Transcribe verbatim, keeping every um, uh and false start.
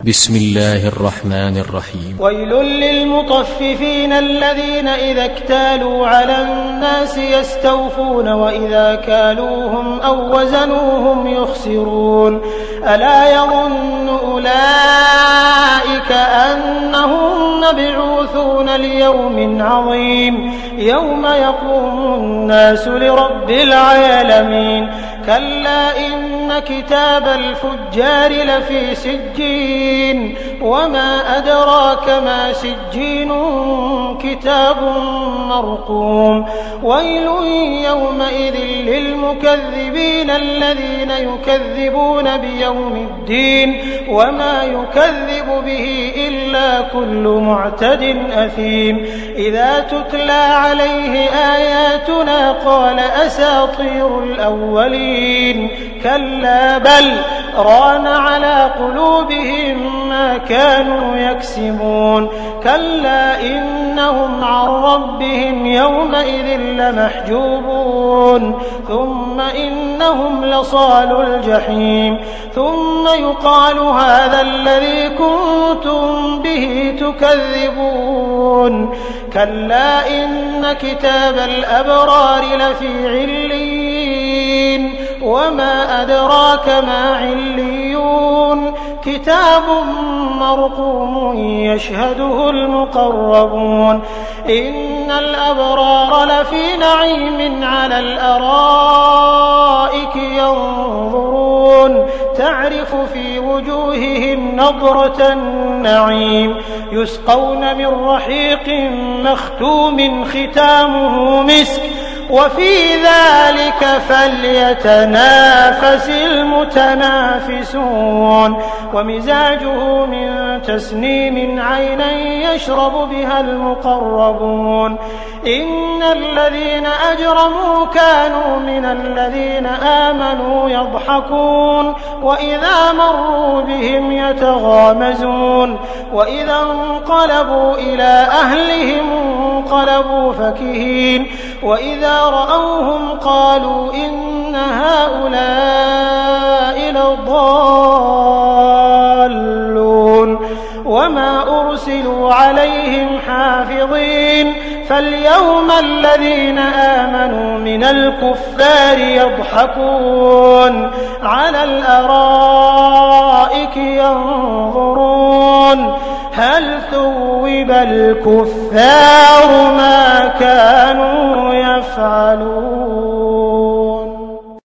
بسم الله الرحمن الرحيم. ويل للمطففين الذين إذا اكتالوا على الناس يستوفون وإذا كالوهم أو وزنوهم يخسرون. ألا يظن أولئك أنهم مبعوثون ليوم عظيم يوم يقوم الناس لرب العالمين. كلا إن كتاب الفجار لفي سجين وما أدراك ما سجين كتاب مرقوم. ويل يومئذ للمكذبين الذين يكذبون بيوم الدين وما يكذب به إلا كل معتد أثيم. إذا تتلى عليه آياتنا قال أساطير الأولين. كلا بل ران على قلوبهم ما كانوا يكسبون. كلا إنهم عن ربهم يومئذ لمحجوبون. ثم إنهم لصال الجحيم. ثم يقال هذا الذي كنتم به تكذبون. كلا إن كتاب الأبرار لفي عليين وما أدراك ما عليون. كتاب مرقوم يشهده المقربون. إن الأبرار لفي نعيم على الأرائك ينظرون تعرف في وجوههم نضرة النعيم. يسقون من رحيق مختوم ختامه مسك وفي ذلك فليتنافس المتنافسون. ومزاجه من تسنيم عينا يشرب بها المقربون. إن الذين أجرموا كانوا من الذين آمنوا يضحكون وإذا مروا بهم يتغامزون وإذا انقلبوا إلى أهلهم انقلبوا فكهين وإذا رأوهم قالوا إن هؤلاء لضالون. وما أرسلوا عليهم حافظين. فاليوم الذين آمنوا من الكفار يضحكون على الأرائك ينظرون هل ثوب الكفار ما كانوا يفعلون.